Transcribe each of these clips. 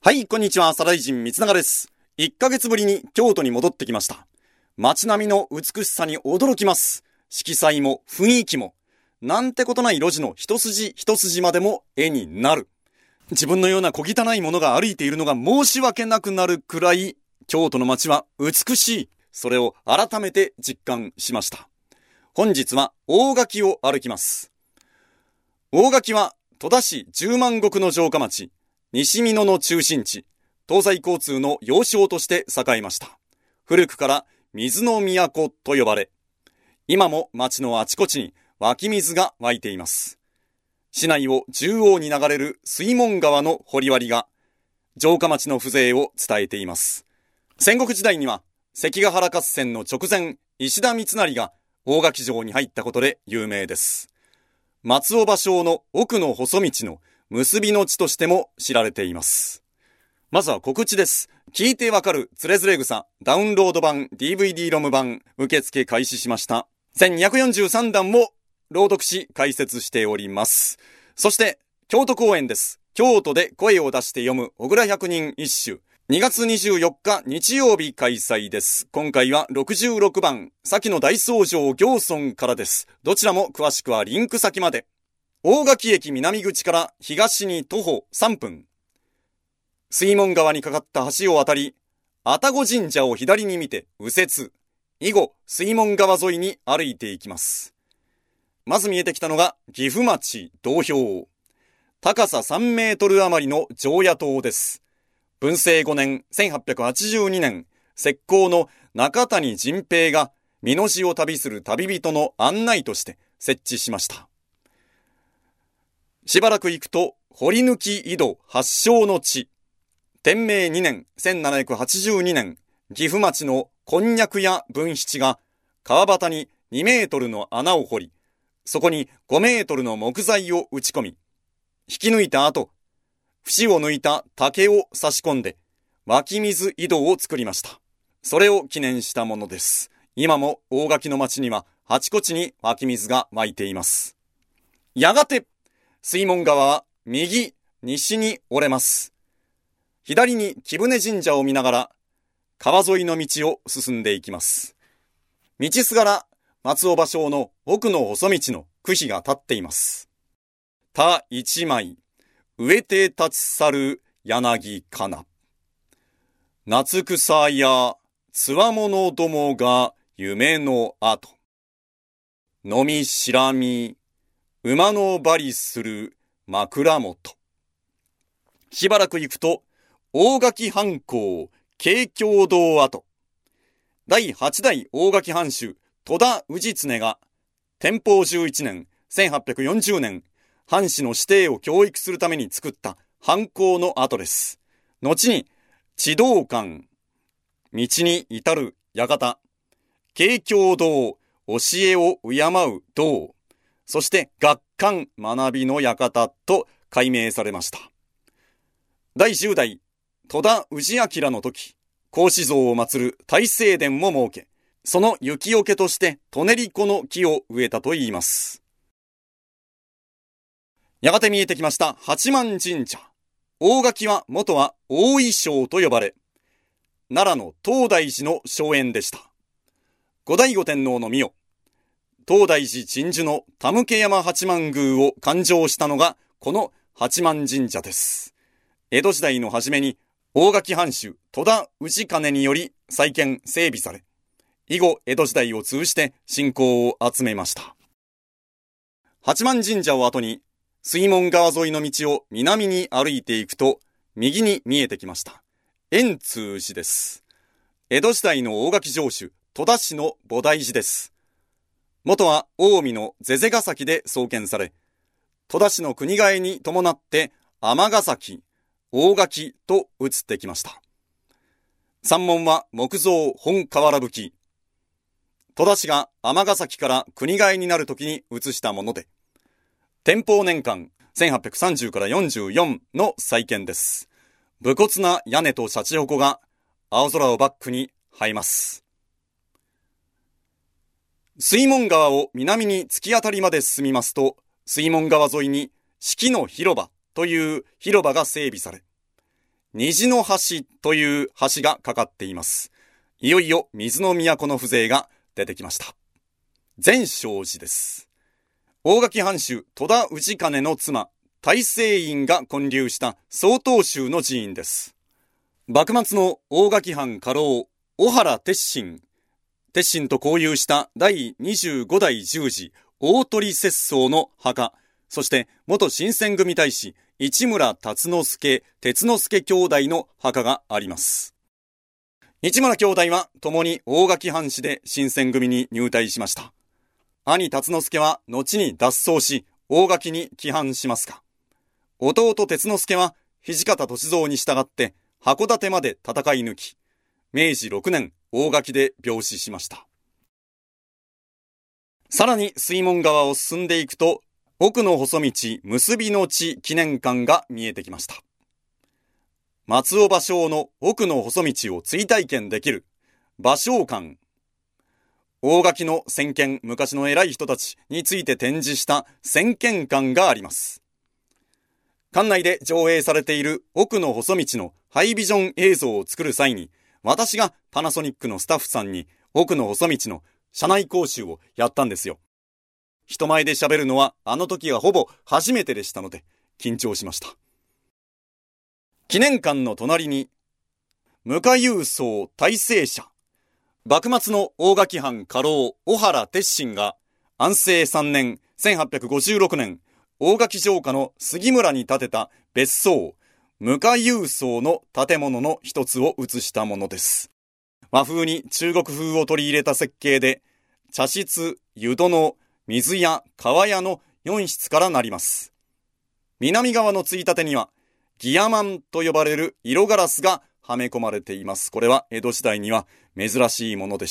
はい、こんにちは。サライジン三永です。1ヶ月ぶりに京都に戻ってきました。街並みの美しさに驚きます。色彩も雰囲気も、なんてことない路地の一筋一筋までも絵になる。自分のような小汚いものが歩いているのが申し訳なくなるくらい、京都の街は美しい。それを改めて実感しました。本日は大垣を歩きます。大垣は戸田市10万石の城下町、西美濃の中心地、東西交通の要衝として栄えました。古くから水の都と呼ばれ、今も町のあちこちに湧き水が湧いています。市内を縦横に流れる水門川の堀割が城下町の風情を伝えています。戦国時代には関ヶ原合戦の直前、石田三成が大垣城に入ったことで有名です。松尾芭蕉の奥の細道の結びの地としても知られています。まずは告知です。聞いてわかるつれづれ草ダウンロード版 DVD ロム版受付開始しました。1243段も朗読し解説しております。そして京都公演です。京都で声を出して読む小倉百人一首、2月24日日曜日開催です。今回は66番先の大僧正行村からです。どちらも詳しくはリンク先まで。大垣駅南口から東に徒歩3分。水門川にかかった橋を渡り、愛宕神社を左に見て右折。以後、水門川沿いに歩いていきます。まず見えてきたのが岐阜町道標。高さ3メートル余りの常夜灯です。文政5年1882年、石膏の中谷仁平が美濃路を旅する旅人の案内として設置しました。しばらく行くと、堀抜井戸発祥の地。天明2年1782年、岐阜町のこんにゃく屋文七が川端に2メートルの穴を掘り、そこに5メートルの木材を打ち込み、引き抜いた後、節を抜いた竹を差し込んで、湧き水井戸を作りました。それを記念したものです。今も大垣の町にはあちこちに湧き水が湧いています。やがて、水門川は右、西に折れます。左に貴船神社を見ながら川沿いの道を進んでいきます。道すがら松尾芭蕉の奥の細道の句碑が立っています。田一枚、植えて立ち去る柳かな。夏草やつわものどもが夢の後。飲みしらみ、馬のばりする枕元。しばらく行くと、大垣藩校、慶教堂跡。第8代大垣藩主、戸田氏常が、天保11年、1840年、藩士の子弟を教育するために作った藩校の跡です。後に、地道館、道に至る館、慶教堂、教えを敬う堂、そして学館学びの館と改名されました。第10代戸田氏明の時、孔子像を祀る大聖殿も設け、その雪除けとしてトネリコの木を植えたといいます。やがて見えてきました八幡神社。大垣は元は大井荘と呼ばれ、奈良の東大寺の荘園でした。後醍醐天皇の御代、東大寺鎮守の田向山八幡宮を勘定したのがこの八幡神社です。江戸時代の初めに大垣藩主戸田氏兼により再建整備され、以後江戸時代を通じて信仰を集めました。八幡神社を後に水門川沿いの道を南に歩いていくと、右に見えてきました円通寺です。江戸時代の大垣城主戸田市の菩提寺です。元は近江の瀬々ヶ崎で創建され、戸田市の国替えに伴って尼崎、大垣と移ってきました。山門は木造本瓦葺き。戸田市が尼崎から国替えになる時に移したもので、天保年間1830から44の再建です。武骨な屋根とシャチホコが青空をバックに映えます。水門川を南に突き当たりまで進みますと、水門川沿いに四季の広場という広場が整備され、 虹の橋という橋がかかっています。いよいよ水の都の風情が出てきました。善勝寺です。大垣藩主戸田氏兼の妻大聖院が建立した曹洞宗の寺院です。幕末の大垣藩家老小原鉄心と交流した第25代十字大鳥節操の墓、そして元新選組大使市村辰之助兄弟の墓があります。市村兄弟は共に大垣藩士で新選組に入隊しました。兄辰之助は後に脱走し大垣に帰還しますが、弟鉄之助は土方歳三に従って函館まで戦い抜き、明治6年大垣で病死しました。さらに水門川を進んでいくと、奥の細道結びの地記念館が見えてきました。松尾芭蕉の奥の細道を追体験できる芭蕉館。大垣の先見、昔の偉い人たちについて展示した先見館があります。館内で上映されている奥の細道のハイビジョン映像を作る際に、私がパナソニックのスタッフさんに奥の細道の社内講習をやったんですよ。人前で喋るのはあの時がほぼ初めてでしたので緊張しました。記念館の隣に無価郵送大成社、幕末の大垣藩家老小原鉄心が安政3年1856年大垣城下の杉村に建てた別荘無価郵送の建物の一つを写したものです。和風に中国風を取り入れた設計で、茶室、湯殿、水屋、川屋の4室からなります。南側のついたてにはギヤマンと呼ばれる色ガラスがはめ込まれています。これは江戸時代には珍しいものでした。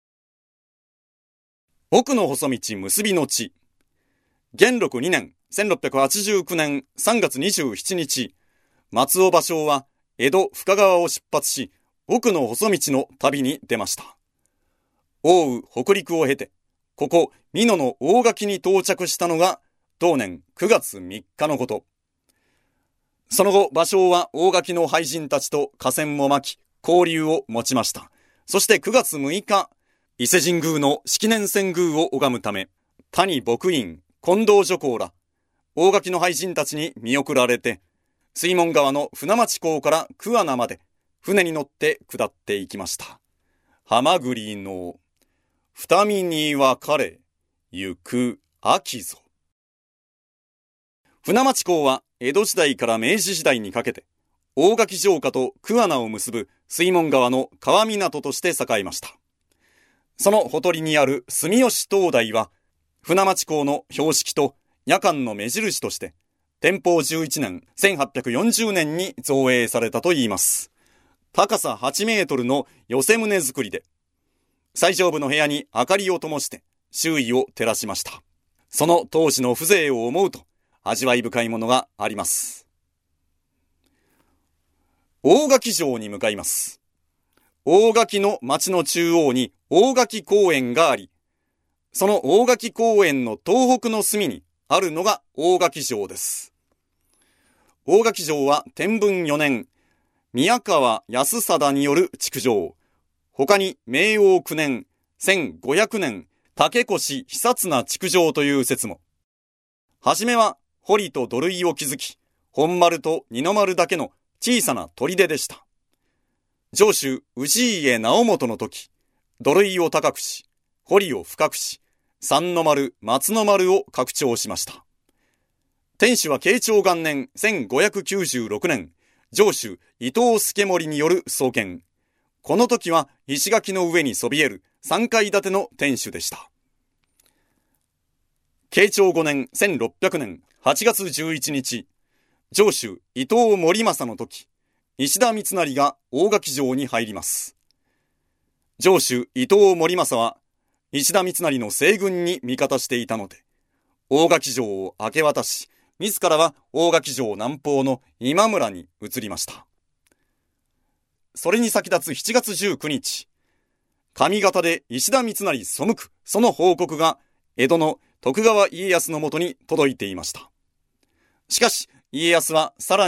奥の細道結びの地。元禄2年1689年3月27日、松尾芭蕉は江戸深川を出発し、奥の細道の旅に出ました。奥羽北陸を経て、ここ美濃の大垣に到着したのが同年9月3日のこと。その後、芭蕉は大垣の俳人たちと河川を巻き、交流を持ちました。そして9月6日、伊勢神宮の式年遷宮を拝むため、谷牧院、近藤女工ら、大垣の俳人たちに見送られて、水門川の船町港から桑名まで、船に乗って下っていきました。はまぐりの二見に分かれ行く秋ぞ。船町港は江戸時代から明治時代にかけて大垣城下と桑名を結ぶ水門川の川港として栄えました。そのほとりにある住吉灯台は船町港の標識と夜間の目印として天保11年1840年に造営されたといいます。高さ8メートルの寄せ棟作りで、最上部の部屋に明かりを灯して周囲を照らしました。その当時の風情を思うと味わい深いものがあります。大垣城に向かいます。大垣の町の中央に大垣公園があり、その大垣公園の東北の隅にあるのが大垣城です。大垣城は天文4年、宮川康貞による築城。他に明王9年、1500年、竹越久綱築城という説も。はじめは堀と土塁を築き、本丸と二の丸だけの小さな砦でした。城主氏家直元の時、土塁を高くし、堀を深くし、三の丸、松の丸を拡張しました。天守は慶長元年1596年、城主伊藤助盛による創建。この時は石垣の上にそびえる3階建ての天守でした。慶長5年1600年8月11日、城主伊藤盛政の時、石田三成が大垣城に入ります。城主伊藤盛政は石田三成の西軍に味方していたので、大垣城を明け渡し、自らは大垣城南方の今村に移りました。それに先立つ7月19日、上方で石田三成背く、その報告が江戸の徳川家康のもとに届いていました。しかし、家康はさらに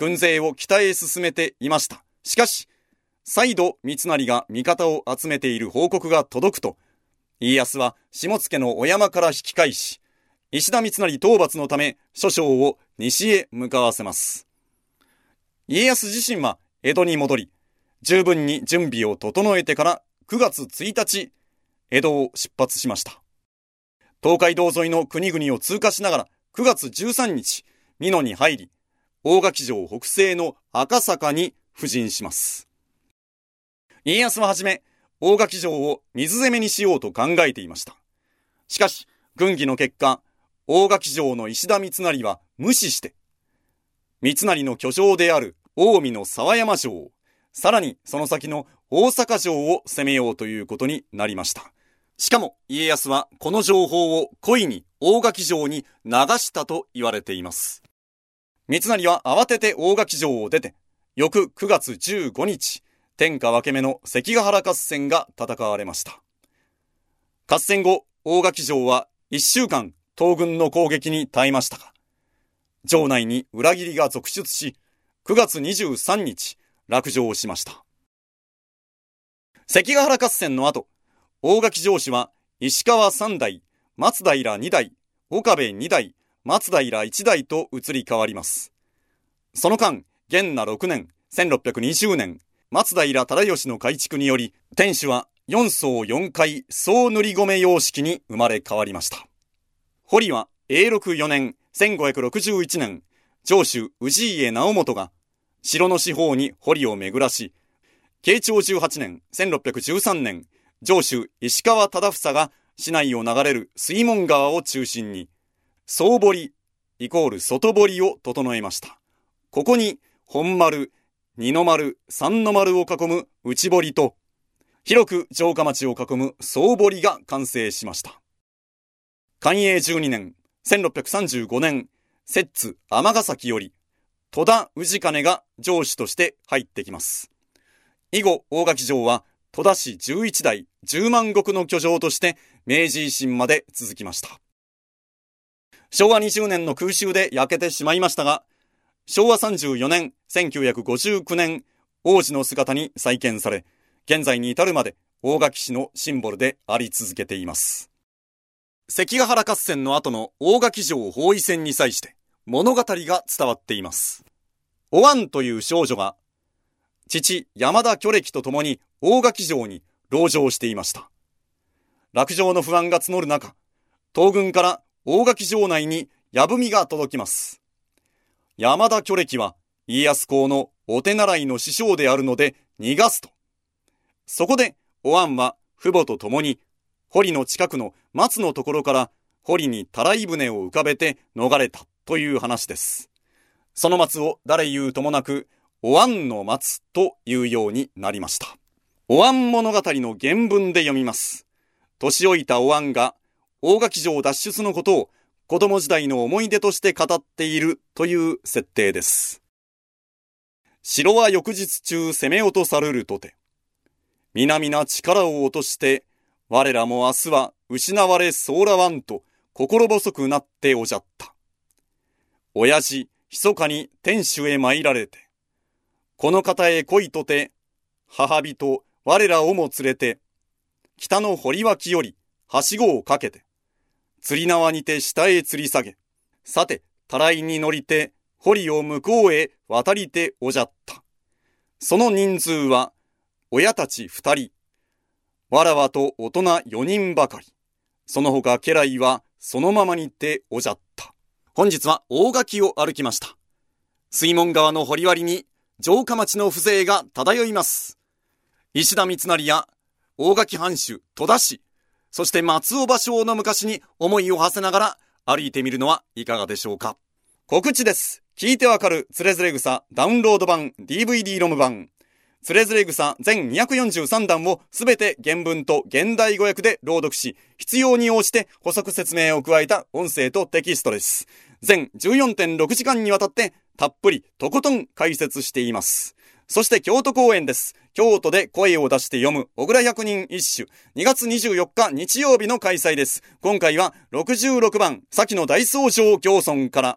軍勢を北へ進めていました。しかし、再度三成が味方を集めている報告が届くと、家康は下野のお山から引き返し、石田三成討伐のため諸将を西へ向かわせます。家康自身は江戸に戻り、十分に準備を整えてから9月1日、江戸を出発しました。東海道沿いの国々を通過しながら9月13日、美濃に入り、大垣城北西の赤坂に布陣します。家康ははじめ、大垣城を水攻めにしようと考えていました。しかし、軍議の結果、大垣城の石田三成は無視して、三成の居城である近江の沢山城、さらにその先の大阪城を攻めようということになりました。しかも家康はこの情報を故意に大垣城に流したと言われています。三成は慌てて大垣城を出て、翌9月15日、天下分け目の関ヶ原合戦が戦われました。合戦後、大垣城は1週間東軍の攻撃に耐えましたが、城内に裏切りが続出し、9月23日、落城しました。関ヶ原合戦の後、大垣城主は石川3代、松平2代、岡部2代、松平1代と移り変わります。その間、元和6年、1620年、松平忠義の改築により、天守は4層4階総塗り込様式に生まれ変わりました。堀は永禄4年、1561年、城主氏家直元が城の四方に堀を巡らし、慶長18年、1613年、城主石川忠房が市内を流れる水門川を中心に、総堀=外堀を整えました。ここに本丸、二の丸、三の丸を囲む内堀と、広く城下町を囲む総堀が完成しました。寛永12年、1635年、摂津尼崎より、戸田氏兼が城主として入ってきます。以後、大垣城は戸田市11代10万石の居城として明治維新まで続きました。昭和20年の空襲で焼けてしまいましたが、昭和34年、1959年、王子の姿に再建され、現在に至るまで大垣市のシンボルであり続けています。関ヶ原合戦の後の大垣城包囲戦に際して物語が伝わっています。おわんという少女が、父山田巨歴と共に大垣城に籠城していました。落城の不安が募る中、東軍から大垣城内に矢文が届きます。山田巨歴は家康公のお手習いの師匠であるので逃がすと。そこでおわんは父母と共に堀の近くの松のところから堀にたらい船を浮かべて逃れたという話です。その松を誰言うともなくおわんの松というようになりました。おわん物語の原文で読みます。年老いたおわんが大垣城脱出のことを子供時代の思い出として語っているという設定です。城は翌日中攻め落とされるとて、皆々力を落として、我らも明日は失われそうらわんと心細くなっておじゃった。親父、密かに天守へ参られて、この方へ来いとて、母人、我らをも連れて、北の堀脇より、はしごをかけて、釣り縄にて下へ吊り下げ、さて、たらいに乗りて、堀を向こうへ渡りておじゃった。その人数は、親たち2人、わらわと大人4人ばかり。その他家来はそのままにておじゃった。本日は大垣を歩きました。水門川の堀割に城下町の風情が漂います。石田三成や大垣藩主戸田氏、そして松尾芭蕉の昔に思いを馳せながら歩いてみるのはいかがでしょうか。告知です。聞いてわかるつれづれ草ダウンロード版 DVD ロム版。つれづれ草全243弾をすべて原文と現代語訳で朗読し、必要に応じて補足説明を加えた音声とテキストです。全 14.6 時間にわたってたっぷりとことん解説しています。そして京都公演です。京都で声を出して読む小倉百人一首、2月24日日曜日の開催です。今回は66番先の大僧正行村から。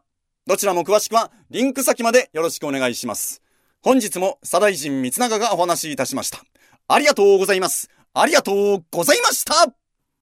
どちらも詳しくはリンク先までよろしくお願いします。本日も左大臣光永がお話しいたしました。ありがとうございます。ありがとうございました。